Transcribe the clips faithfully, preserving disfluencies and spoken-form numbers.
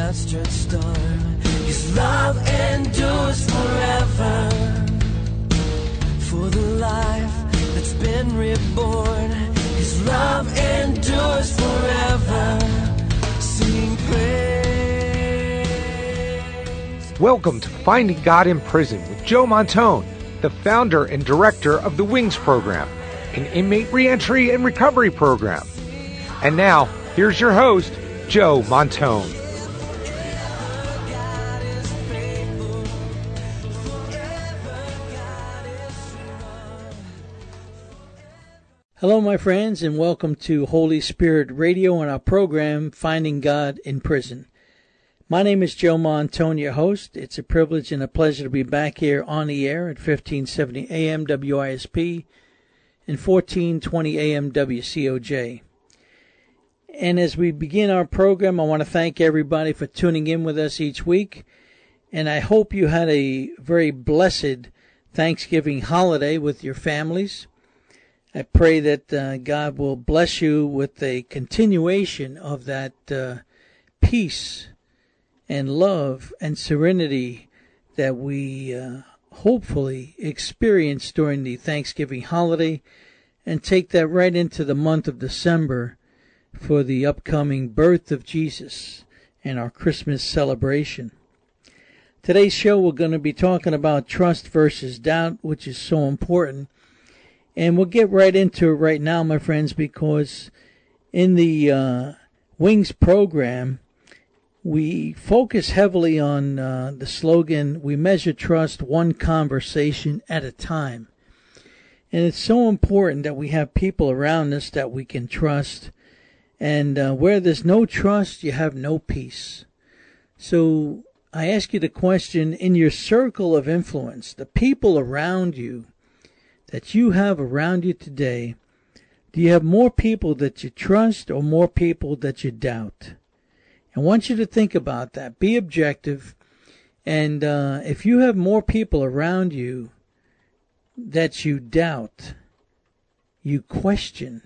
outstretched arm. His love endures forever. For the life that's been reborn, His love endures forever. Sing praise. Welcome to Finding God in Prison with Joe Montone, the founder and director of the WINGS program, an inmate reentry and recovery program. And now, here's your host, Joe Montone. Hello, my friends, and welcome to Holy Spirit Radio and our program, Finding God in Prison. My name is Joe Montone, your host. It's a privilege and a pleasure to be back here on the air at fifteen seventy A M W I S P and fourteen twenty A M W C O J. And as we begin our program, I want to thank everybody for tuning in with us each week. And I hope you had a very blessed Thanksgiving holiday with your families. I pray that uh, God will bless you with a continuation of that uh, peace and love and serenity that we uh, hopefully experience during the Thanksgiving holiday, and take that right into the month of December for the upcoming birth of Jesus and our Christmas celebration. Today's show, we're going to be talking about trust versus doubt, which is so important. And we'll get right into it right now, my friends, because in the uh, WINGS program, we focus heavily on uh, the slogan, we measure trust one conversation at a time. And it's so important that we have people around us that we can trust. And uh, where there's no trust, you have no peace. So I ask you the question, in your circle of influence, the people around you that you have around you today, do you have more people that you trust or more people that you doubt? I want you to think about that. Be objective. And uh, if you have more people around you that you doubt, you question,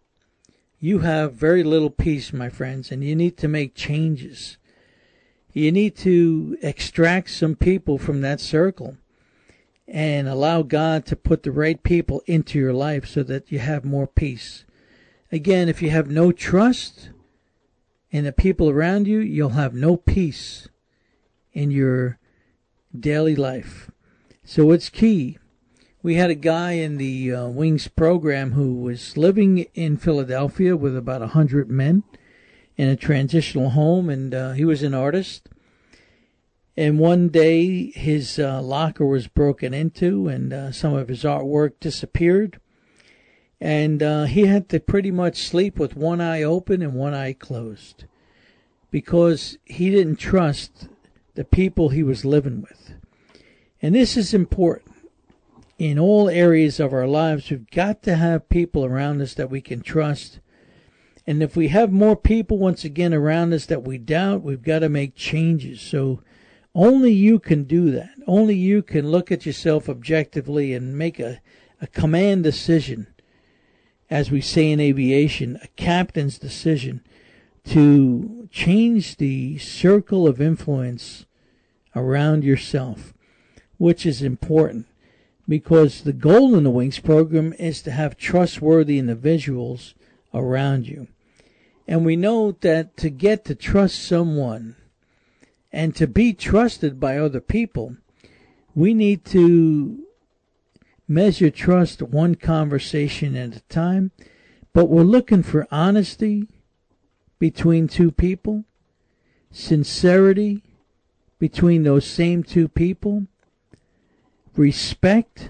you have very little peace, my friends, and you need to make changes. You need to extract some people from that circle and allow God to put the right people into your life so that you have more peace. Again, if you have no trust in the people around you, you'll have no peace in your daily life. So it's key. We had a guy in the uh, WINGS program who was living in Philadelphia with about one hundred men in a transitional home, and uh, he was an artist. And one day his uh, locker was broken into, and uh, some of his artwork disappeared. And uh, he had to pretty much sleep with one eye open and one eye closed, because he didn't trust the people he was living with. And this is important. In all areas of our lives, we've got to have people around us that we can trust. And if we have more people, once again, around us that we doubt, we've got to make changes. So only you can do that. Only you can look at yourself objectively and make a, a command decision, as we say in aviation, a captain's decision, to change the circle of influence around yourself, which is important. Because the goal in the WINGS program is to have trustworthy individuals around you. And we know that to get to trust someone and to be trusted by other people, we need to measure trust one conversation at a time. But we're looking for honesty between two people, sincerity between those same two people, respect,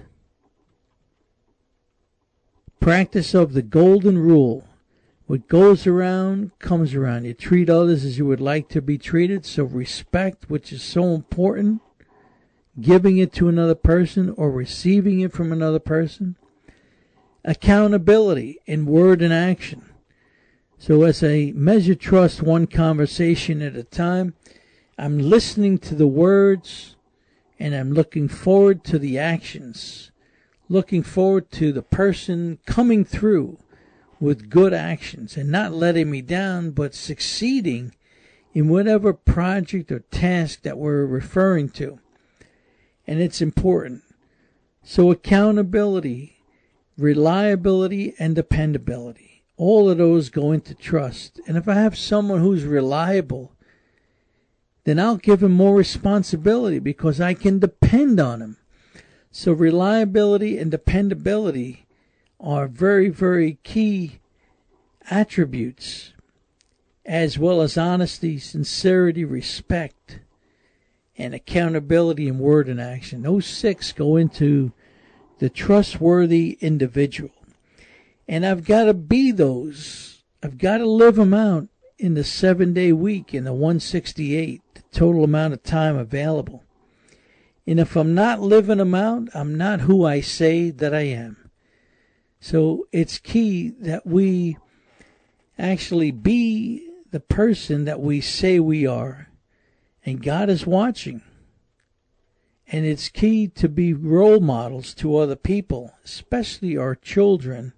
practice of the golden rule. What goes around comes around. You treat others as you would like to be treated. So respect, which is so important, giving it to another person or receiving it from another person. Accountability in word and action. So as I measure trust one conversation at a time, I'm listening to the words, and I'm looking forward to the actions, looking forward to the person coming through with good actions and not letting me down, but succeeding in whatever project or task that we're referring to. And it's important. So accountability, reliability, and dependability. All of those go into trust. And if I have someone who's reliable, then I'll give him more responsibility because I can depend on him. So reliability and dependability are very, very key attributes, as well as honesty, sincerity, respect, and accountability in word and action. Those six go into the trustworthy individual. And I've got to be those. I've got to live them out in the seven-day week, in the one sixty-eight, the total amount of time available. And if I'm not living them out, I'm not who I say that I am. So it's key that we actually be the person that we say we are. And God is watching. And it's key to be role models to other people, especially our children.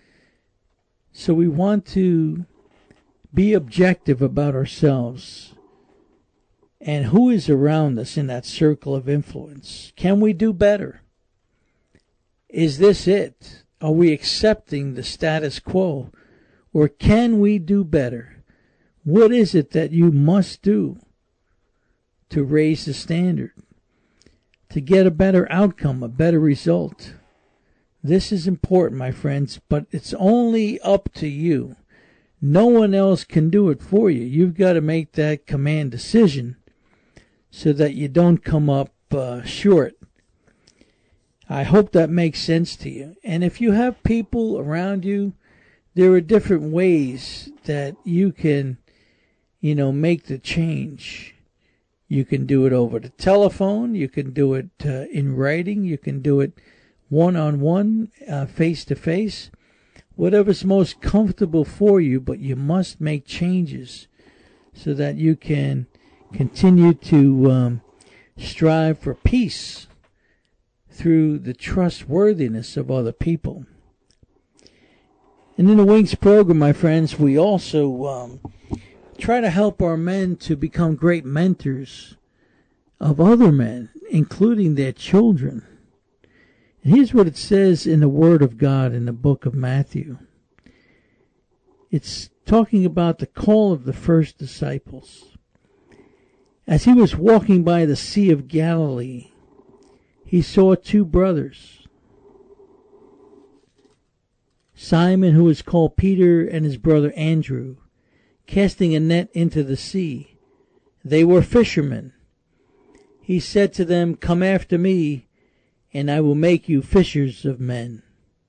So we want to be objective about ourselves and who is around us in that circle of influence. Can we do better? Is this it? Are we accepting the status quo? Or can we do better? What is it that you must do to raise the standard, to get a better outcome, a better result? This is important, my friends, but it's only up to you. No one else can do it for you. You've got to make that command decision so that you don't come up uh, short. I hope that makes sense to you. And if you have people around you, there are different ways that you can, you know, make the change. You can do it over the telephone. You can do it uh, in writing. You can do it one-on-one, uh, face-to-face. Whatever's most comfortable for you, but you must make changes so that you can continue to um, strive for peace through the trustworthiness of other people. And in the Wings program, my friends, we also um, try to help our men to become great mentors of other men, including their children. And here's what it says in the Word of God in the book of Matthew. It's talking about the call of the first disciples. As he was walking by the Sea of Galilee, he saw two brothers, Simon, who is called Peter, and his brother Andrew, casting a net into the sea. They were fishermen. He said to them, "Come after me, and I will make you fishers of men."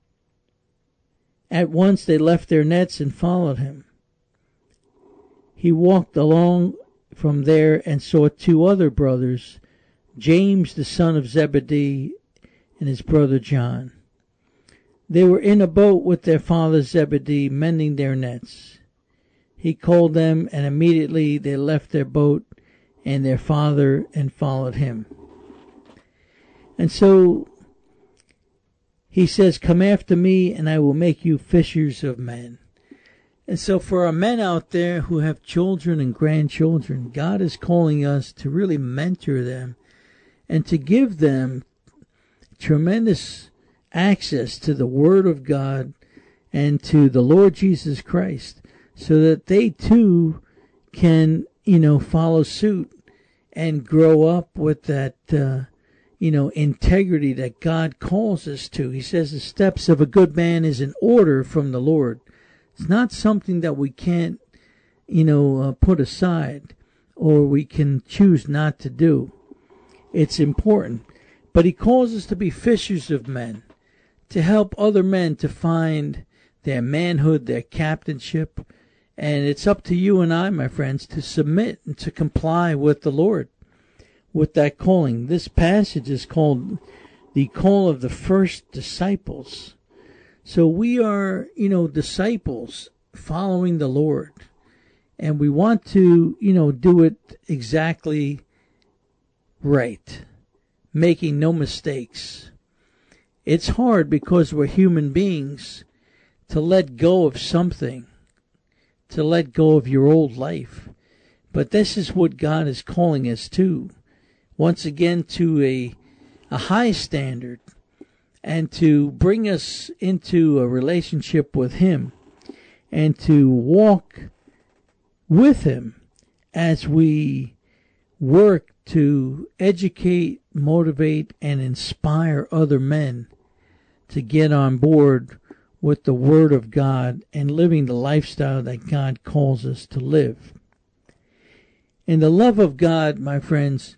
At once they left their nets and followed him. He walked along from there and saw two other brothers, James the son of Zebedee and his brother John. They were in a boat with their father Zebedee, mending their nets. He called them, and immediately they left their boat and their father and followed him. And so he says, "Come after me, and I will make you fishers of men." And so for our men out there who have children and grandchildren, God is calling us to really mentor them and to give them tremendous access to the Word of God and to the Lord Jesus Christ, so that they too can, you know, follow suit and grow up with that, uh, you know, integrity that God calls us to. He says the steps of a good man is in order from the Lord. It's not something that we can't, you know, uh, put aside or we can choose not to do. It's important. But he calls us to be fishers of men, to help other men to find their manhood, their captainship. And it's up to you and I, my friends, to submit and to comply with the Lord, with that calling. This passage is called the call of the first disciples. So we are, you know, disciples following the Lord. And we want to, you know, do it exactly right, making no mistakes. It's hard because we're human beings to let go of something, to let go of your old life. But this is what God is calling us to. Once again, to a, a high standard, and to bring us into a relationship with Him, and to walk with Him as we work to educate, motivate, and inspire other men to get on board with the Word of God and living the lifestyle that God calls us to live. And the love of God, my friends,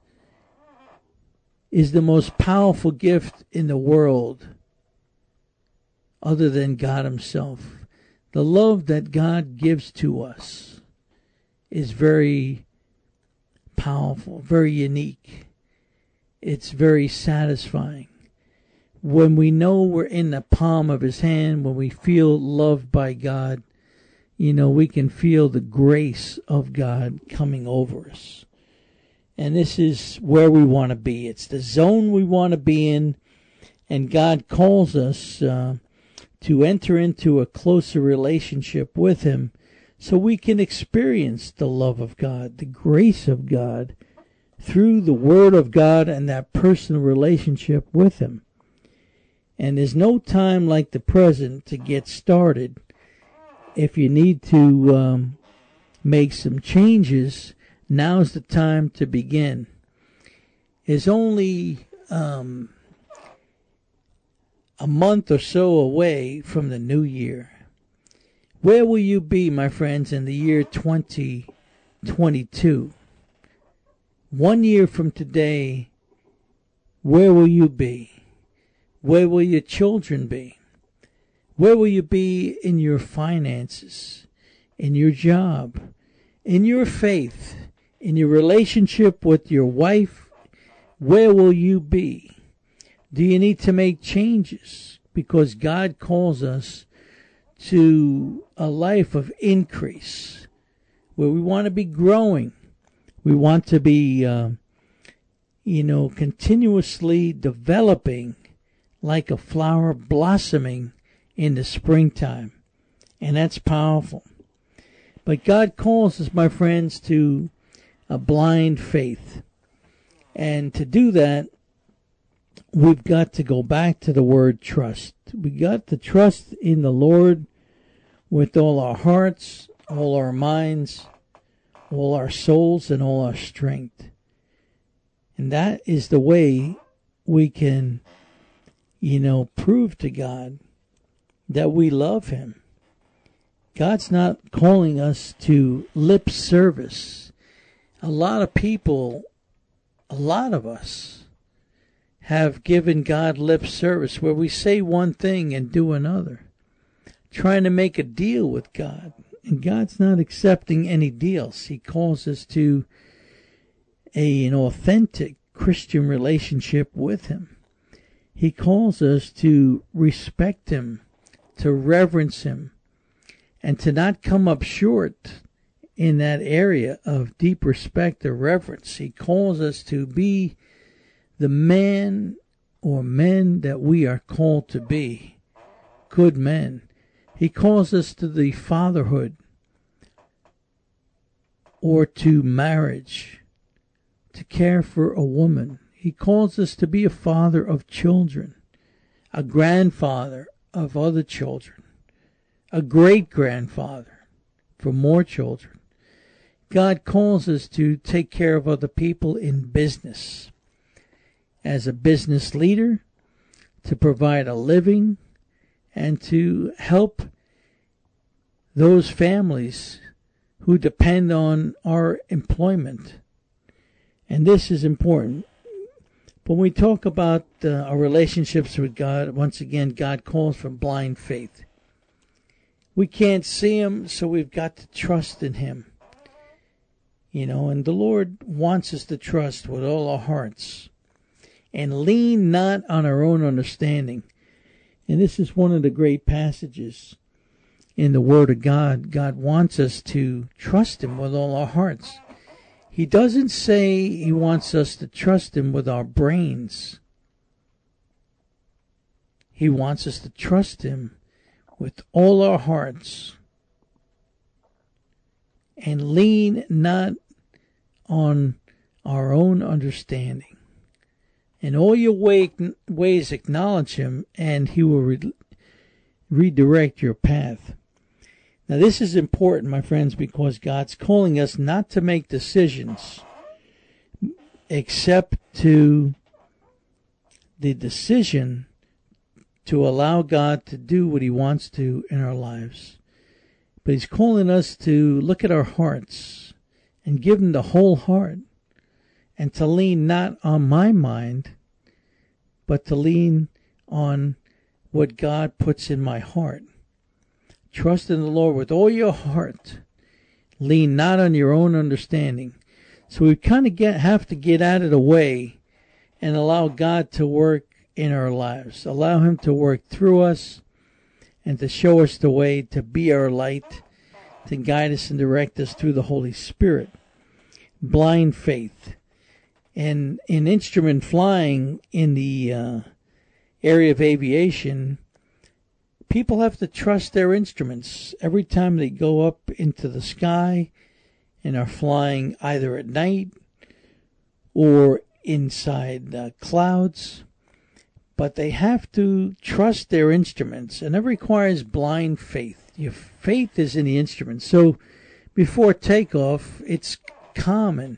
is the most powerful gift in the world other than God Himself. The love that God gives to us is very powerful, very unique. It's very satisfying. When we know we're in the palm of His hand, when we feel loved by God, you know, we can feel the grace of God coming over us. And this is where we want to be. It's the zone we want to be in. And God calls us uh, to enter into a closer relationship with Him so we can experience the love of God, the grace of God, through the Word of God and that personal relationship with Him. And there's no time like the present to get started. If you need to um, make some changes, now's the time to begin. It's only um, a month or so away from the new year. Where will you be, my friends, in the year twenty twenty-two? One year from today, where will you be? Where will your children be? Where will you be in your finances, in your job, in your faith, in your relationship with your wife? Where will you be? Do you need to make changes? Because God calls us to a life of increase, where we want to be growing. We want to be, uh, you know, continuously developing like a flower blossoming in the springtime. And that's powerful. But God calls us, my friends, to a blind faith. And to do that, we've got to go back to the word trust. We got to trust in the Lord with all our hearts, all our minds, all our souls, and all our strength. And that is the way we can, you know, prove to God that we love Him. God's not calling us to lip service. A lot of people, a lot of us, have given God lip service where we say one thing and do another, trying to make a deal with God. And God's not accepting any deals. He calls us to a, an authentic Christian relationship with Him. He calls us to respect Him, to reverence Him, and to not come up short in that area of deep respect or reverence. He calls us to be the man or men that we are called to be, good men. He calls us to the fatherhood or to marriage, to care for a woman. He calls us to be a father of children, a grandfather of other children, a great-grandfather for more children. God calls us to take care of other people in business, as a business leader, to provide a living, and to help those families who depend on our employment. And this is important. When we talk about uh, our relationships with God, once again, God calls for blind faith. We can't see Him, so we've got to trust in Him. You know, and the Lord wants us to trust with all our hearts and lean not on our own understanding. And this is one of the great passages in the Word of God. God wants us to trust Him with all our hearts. He doesn't say He wants us to trust Him with our brains. He wants us to trust Him with all our hearts and lean not on our own understanding. In all your way, ways acknowledge him, and he will re- redirect your path. Now this is important, my friends, because God's calling us not to make decisions except to the decision to allow God to do what he wants to in our lives. But he's calling us to look at our hearts and give him the whole heart, and to lean not on my mind, but to lean on what God puts in my heart. Trust in the Lord with all your heart. Lean not on your own understanding. So we kind of get have to get out of the way and allow God to work in our lives. Allow him to work through us and to show us the way, to be our light, to guide us and direct us through the Holy Spirit. Blind faith. And in instrument flying in the uh, area of aviation, people have to trust their instruments every time they go up into the sky and are flying either at night or inside uh, clouds. But they have to trust their instruments, and that requires blind faith. Your faith is in the instrument. So before takeoff, it's common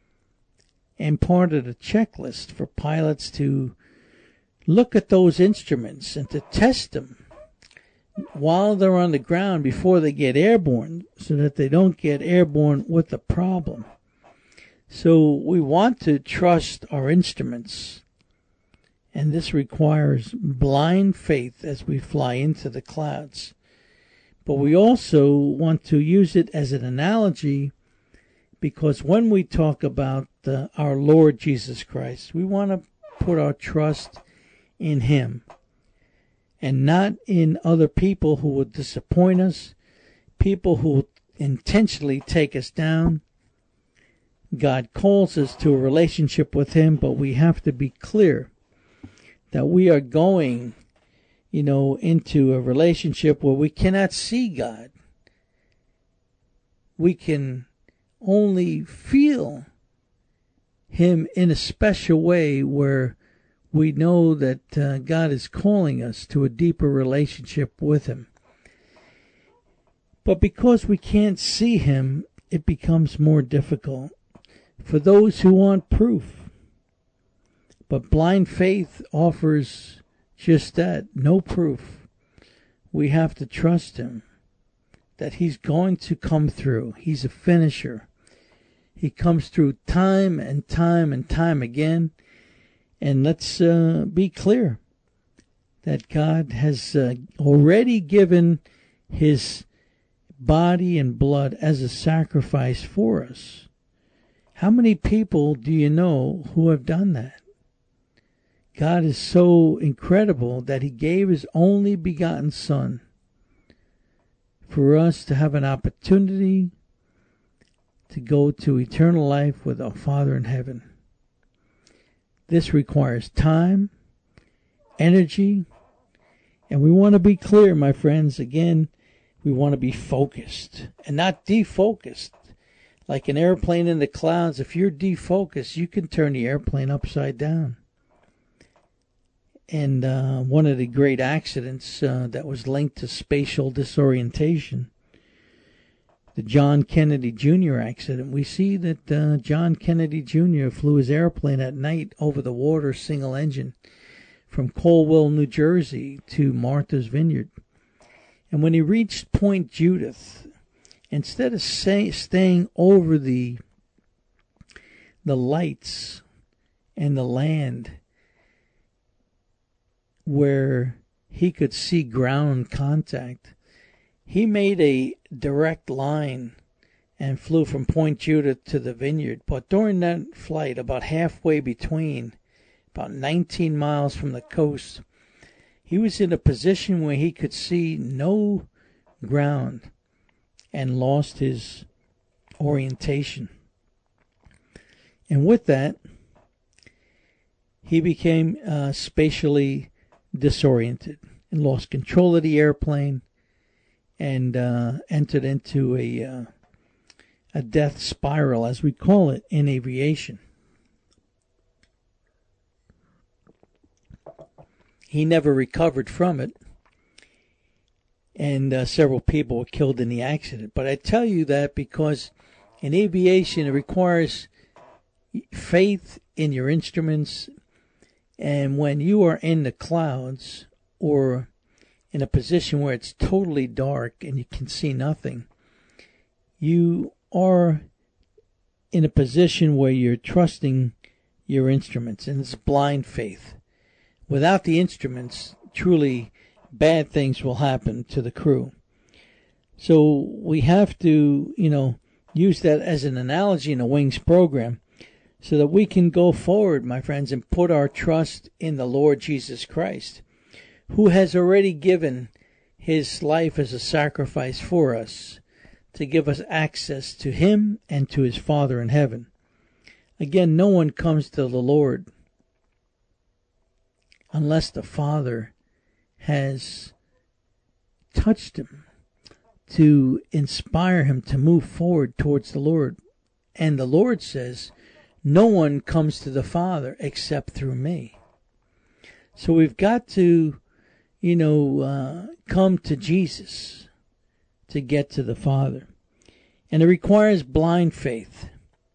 and part of the checklist for pilots to look at those instruments and to test them while they're on the ground before they get airborne, so that they don't get airborne with a problem. So we want to trust our instruments, and this requires blind faith as we fly into the clouds. But we also want to use it as an analogy, because when we talk about uh, our Lord Jesus Christ, we want to put our trust in him and not in other people who will disappoint us, people who will intentionally take us down. God calls us to a relationship with him, but we have to be clear that we are going, you know, into a relationship where we cannot see God. We can only feel him in a special way where we know that uh, God is calling us to a deeper relationship with him. But because we can't see him, it becomes more difficult for those who want proof. But blind faith offers just that, no proof. We have to trust him, that he's going to come through. He's a finisher. He comes through time and time and time again. And let's uh, be clear that God has uh, already given his body and blood as a sacrifice for us. How many people do you know who have done that? God is so incredible that he gave his only begotten Son for us to have an opportunity to go to eternal life with our Father in heaven. This requires time, energy, and we want to be clear, my friends. Again, we want to be focused and not defocused. Like an airplane in the clouds, if you're defocused, you can turn the airplane upside down. And uh, one of the great accidents uh, that was linked to spatial disorientation, the John Kennedy Junior accident, we see that uh, John Kennedy Junior flew his airplane at night over the water, single engine, from Colwell, New Jersey to Martha's Vineyard. And when he reached Point Judith, instead of say, staying over the the lights and the land where he could see ground contact, he made a direct line and flew from Point Judith to the vineyard. But during that flight, about halfway between, about nineteen miles from the coast, he was in a position where he could see no ground and lost his orientation. And with that, he became uh, spatially disoriented and lost control of the airplane and uh, entered into a uh, a death spiral, as we call it in aviation. He never recovered from it, and uh, several people were killed in the accident. But I tell you that because in aviation it requires faith in your instruments, and when you are in the clouds or in a position where it's totally dark and you can see nothing, you are in a position where you're trusting your instruments, and it's blind faith. Without the instruments, truly bad things will happen to the crew. So we have to, you know, use that as an analogy in the Wings program so that we can go forward, my friends, and put our trust in the Lord Jesus Christ, who has already given his life as a sacrifice for us to give us access to him and to his Father in heaven. Again, no one comes to the Lord unless the Father has touched him to inspire him to move forward towards the Lord. And the Lord says, no one comes to the Father except through me. So we've got to, you know, uh, come to Jesus to get to the Father. And it requires blind faith.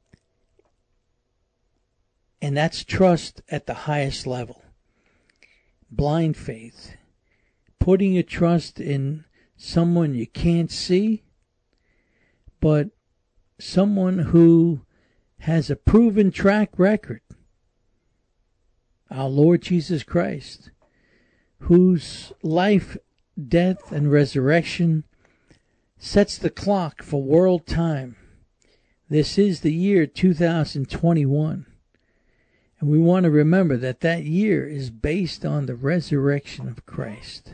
And that's trust at the highest level. Blind faith. Putting your trust in someone you can't see, but someone who has a proven track record. Our Lord Jesus Christ, whose life, death, and resurrection sets the clock for world time. This is the year two thousand twenty-one. And we want to remember that that year is based on the resurrection of Christ.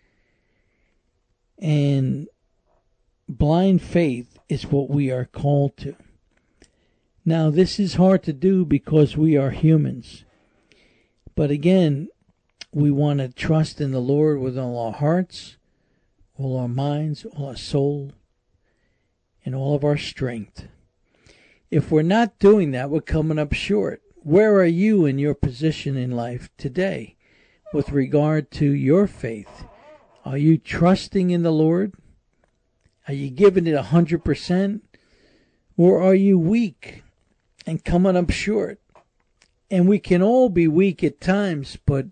And blind faith is what we are called to. Now, this is hard to do because we are humans. But again, we want to trust in the Lord with all our hearts, all our minds, all our soul, and all of our strength. If we're not doing that, we're coming up short. Where are you in your position in life today with regard to your faith? Are you trusting in the Lord? Are you giving it one hundred percent? Or are you weak and coming up short? And we can all be weak at times, but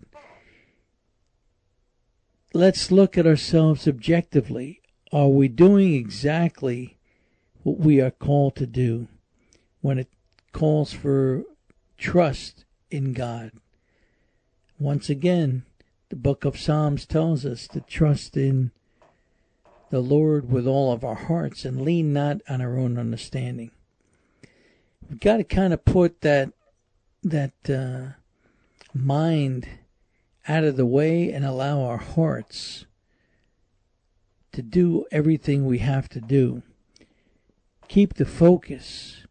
let's look at ourselves objectively. Are we doing exactly what we are called to do when it calls for trust in God? Once again, the book of Psalms tells us to trust in the Lord with all of our hearts and lean not on our own understanding. We've got to kind of put that that uh, mind out of the way and allow our hearts to do everything we have to do. Keep the focus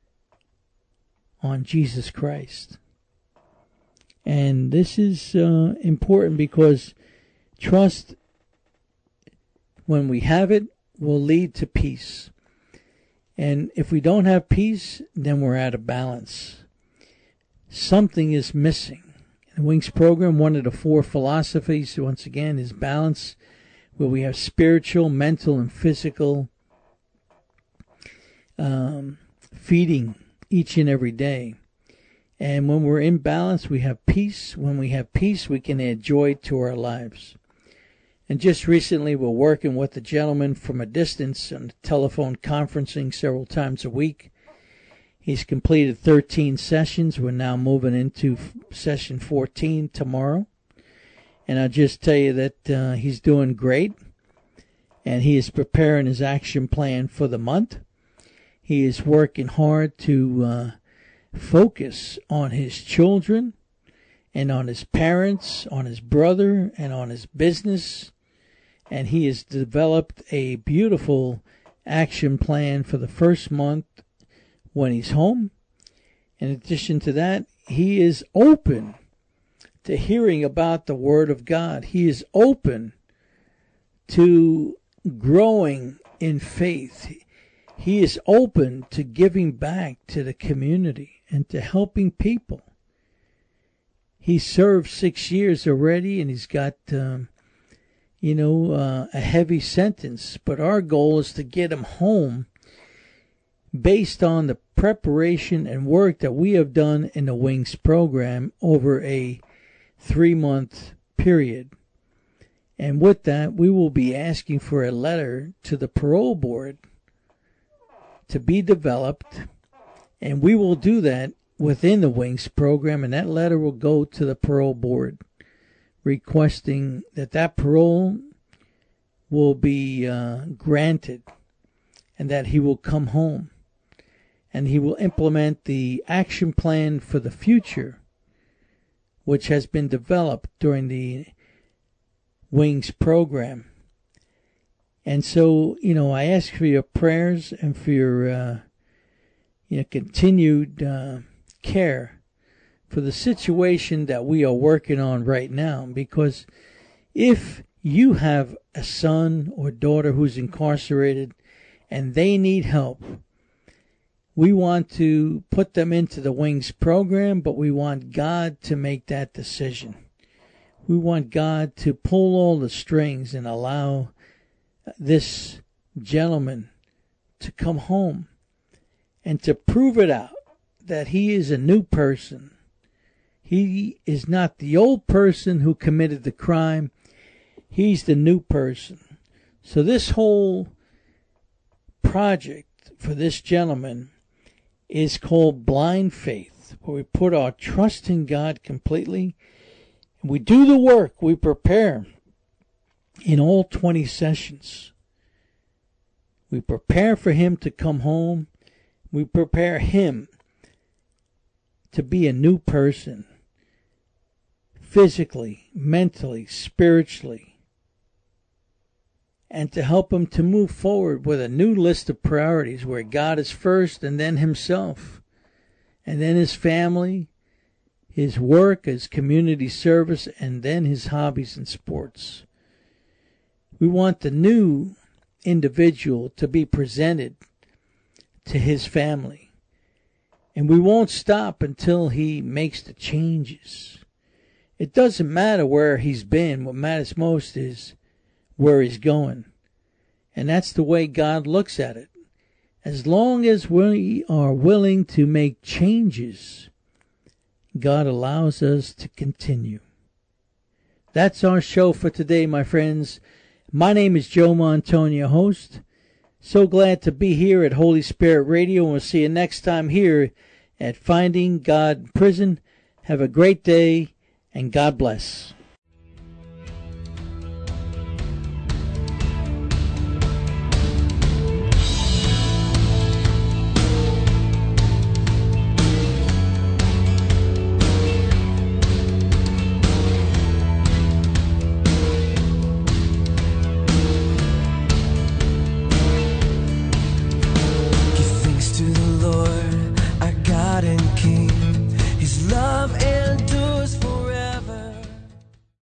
on Jesus Christ. And this is uh, important because trust, when we have it, will lead to peace. And if we don't have peace, then we're out of balance. Something is missing. In the Wings program, one of the four philosophies, once again, is balance, where we have spiritual, mental, and physical um, feeding each and every day. And when we're in balance, we have peace. When we have peace, we can add joy to our lives. And just recently, we're working with a gentleman from a distance on telephone conferencing several times a week. He's completed thirteen sessions. We're now moving into session fourteen tomorrow. And I'll just tell you that uh, he's doing great. And he is preparing his action plan for the month. He is working hard to uh, focus on his children and on his parents, on his brother, and on his business. And he has developed a beautiful action plan for the first month when he's home. In addition to that, he is open to hearing about the Word of God. He is open to growing in faith. he is open to giving back to the community and to helping people. He served six years already, and he's got, um, you know, uh, a heavy sentence. But our goal is to get him home based on the preparation and work that we have done in the Wings program over a three-month period. And with that, we will be asking for a letter to the parole board to be developed, and we will do that within the Wings program, and that letter will go to the parole board requesting that that parole will be uh, granted and that he will come home, and he will implement the action plan for the future, which has been developed during the Wings program. And so, you know, I ask for your prayers and for your, uh, you know, continued uh, care for the situation that we are working on right now. Because if you have a son or daughter who's incarcerated and they need help, we want to put them into the Wings program, but we want God to make that decision. We want God to pull all the strings and allow this gentleman to come home and to prove it out that he is a new person. He is not the old person who committed the crime. He's the new person. So this whole project for this gentleman is called Blind Faith, where we put our trust in God completely. We do the work. We prepare in all twenty sessions. We prepare for him to come home. We prepare him to be a new person, physically, mentally, spiritually, and to help him to move forward with a new list of priorities where God is first, and then himself, and then his family, his work, his community service, and then his hobbies and sports. We want the new individual to be presented to his family. And we won't stop until he makes the changes. It doesn't matter where he's been. What matters most is where he's going. And that's the way God looks at it. As long as we are willing to make changes, God allows us to continue. That's our show for today, my friends. My name is Joe Montone, your host. So glad to be here at Holy Spirit Radio, and we'll see you next time here at Finding God in Prison. Have a great day, and God bless.